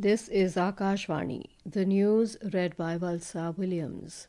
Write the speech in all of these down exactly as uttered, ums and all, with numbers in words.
This is Akashvani, the news read by Valsa Williams.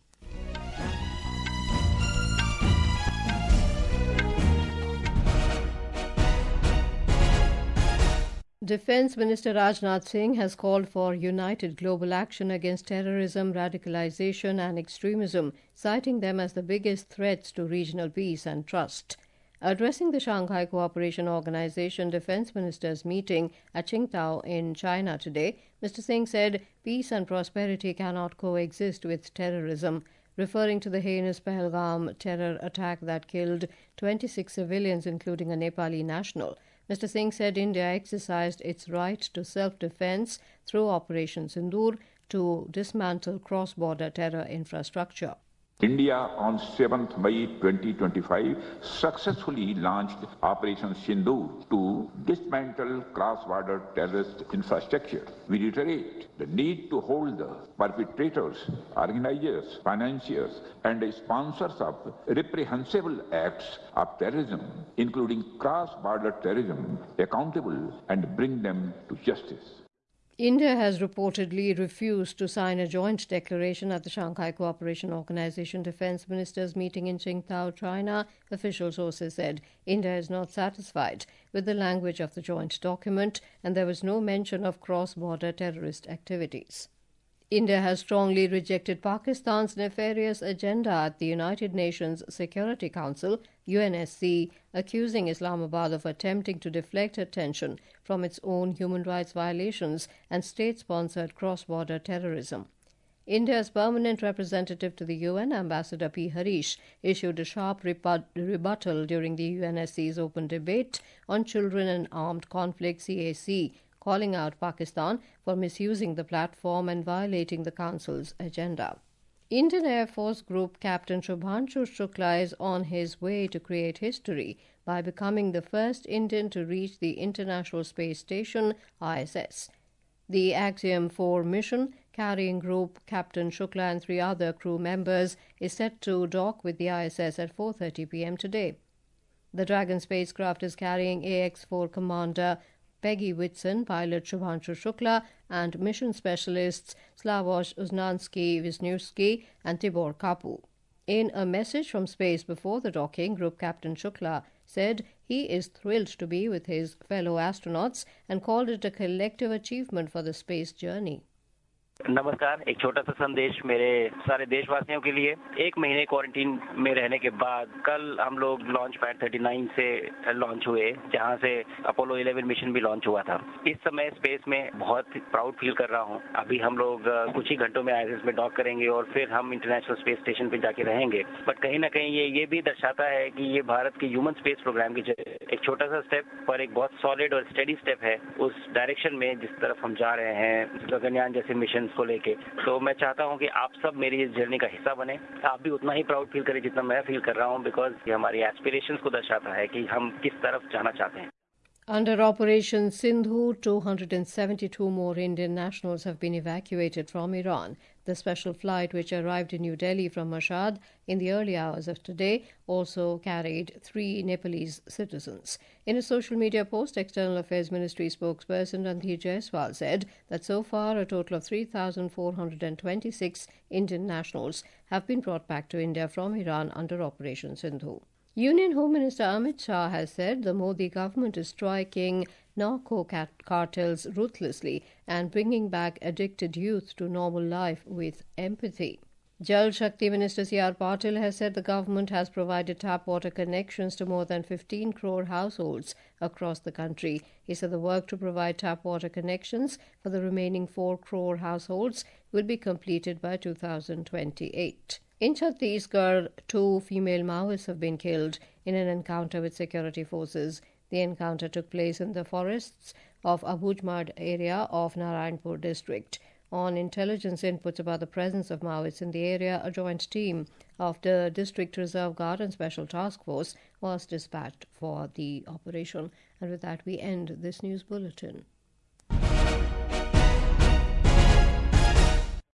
Defence Minister Rajnath Singh has called for united global action against terrorism, radicalisation and extremism, citing them as the biggest threats to regional peace and trust. Addressing the Shanghai Cooperation Organization Defence Ministers meeting at Qingdao in China today, Mister Singh said peace and prosperity cannot coexist with terrorism. Referring to the heinous Pahalgam terror attack that killed twenty-six civilians, including a Nepali national, Mister Singh said India exercised its right to self-defence through Operation Sindoor to dismantle cross-border terror infrastructure. India on seventh May twenty twenty-five successfully launched Operation Sindoor to dismantle cross-border terrorist infrastructure. We reiterate the need to hold the perpetrators, organizers, financiers and sponsors of reprehensible acts of terrorism, including cross-border terrorism, accountable and bring them to justice. India has reportedly refused to sign a joint declaration at the Shanghai Cooperation Organization Defence Ministers meeting in Qingdao, China. Official sources said India is not satisfied with the language of the joint document and there was no mention of cross-border terrorist activities. India has strongly rejected Pakistan's nefarious agenda at the United Nations Security Council, U N S C, accusing Islamabad of attempting to deflect attention from its own human rights violations and state-sponsored cross-border terrorism. India's permanent representative to the U N, Ambassador P. Harish, issued a sharp rebut- rebuttal during the U N S C's open debate on children and armed conflict, C A C, calling out Pakistan for misusing the platform and violating the Council's agenda. Indian Air Force Group Captain Shubhanshu Shukla is on his way to create history by becoming the first Indian to reach the International Space Station, I S S. The Axiom four mission, carrying Group Captain Shukla and three other crew members, is set to dock with the I S S at four thirty p.m. today. The Dragon spacecraft is carrying A X four commander Peggy Whitson, pilot Shubhanshu Shukla, and mission specialists Slavoj Uznansky-Wisniewski and Tibor Kapu. In a message from space before the docking, Group Captain Shukla said he is thrilled to be with his fellow astronauts and called it a collective achievement for the space journey. नमस्कार, एक छोटा सा संदेश मेरे सारे देशवासियों के लिए। एक महीने क्वारंटीन में रहने के बाद कल हम लोग लॉन्च पैड उनतालीस से लॉन्च हुए, जहां से अपोलो ग्यारह मिशन भी लॉन्च हुआ था। इस समय स्पेस में बहुत प्राउड फील कर रहा हूं। अभी हम लोग कुछ ही घंटों में आईएसएस में डॉक करेंगे और फिर हम इंटरनेशनल स्पेस स्टेशन पे जाके रहेंगे। बट कहीं ना कहीं ये ये भी दर्शाता है कि ये भारत के ह्यूमन स्पेस प्रोग्राम की एक छोटा सा स्टेप पर एक बहुत सॉलिड और स्टेडी स्टेप है उस डायरेक्शन में जिस तरफ हम जा रहे हैं, गगनयान जैसे मिशन को लेके। तो मैं चाहता हूं कि आप सब मेरी इस जर्नी का हिस्सा बने। आप भी उतना ही प्राउड फील करें जितना मैं फील कर रहा हूं, बिकॉज ये हमारी एस्पिरेशंस को दर्शाता है कि हम किस तरफ जाना चाहते हैं। Under Operation Sindoor, two hundred seventy-two more Indian nationals have been evacuated from Iran. The special flight, which arrived in New Delhi from Mashhad in the early hours of today, also carried three Nepalese citizens. In a social media post, External Affairs Ministry spokesperson Randhir Jaiswal said that so far a total of three thousand four hundred twenty-six Indian nationals have been brought back to India from Iran under Operation Sindoor. Union Home Minister Amit Shah has said the Modi government is striking narco cartels ruthlessly and bringing back addicted youth to normal life with empathy. Jal Shakti Minister C R Patil has said the government has provided tap water connections to more than fifteen crore households across the country. He said the work to provide tap water connections for the remaining four crore households will be completed by two thousand twenty-eight. In Chhattisgarh, two female Maoists have been killed in an encounter with security forces. The encounter took place in the forests of Abujmad area of Narayanpur district. On intelligence inputs about the presence of Maoists in the area, a joint team of the District Reserve Guard and Special Task Force was dispatched for the operation. And with that, we end this news bulletin.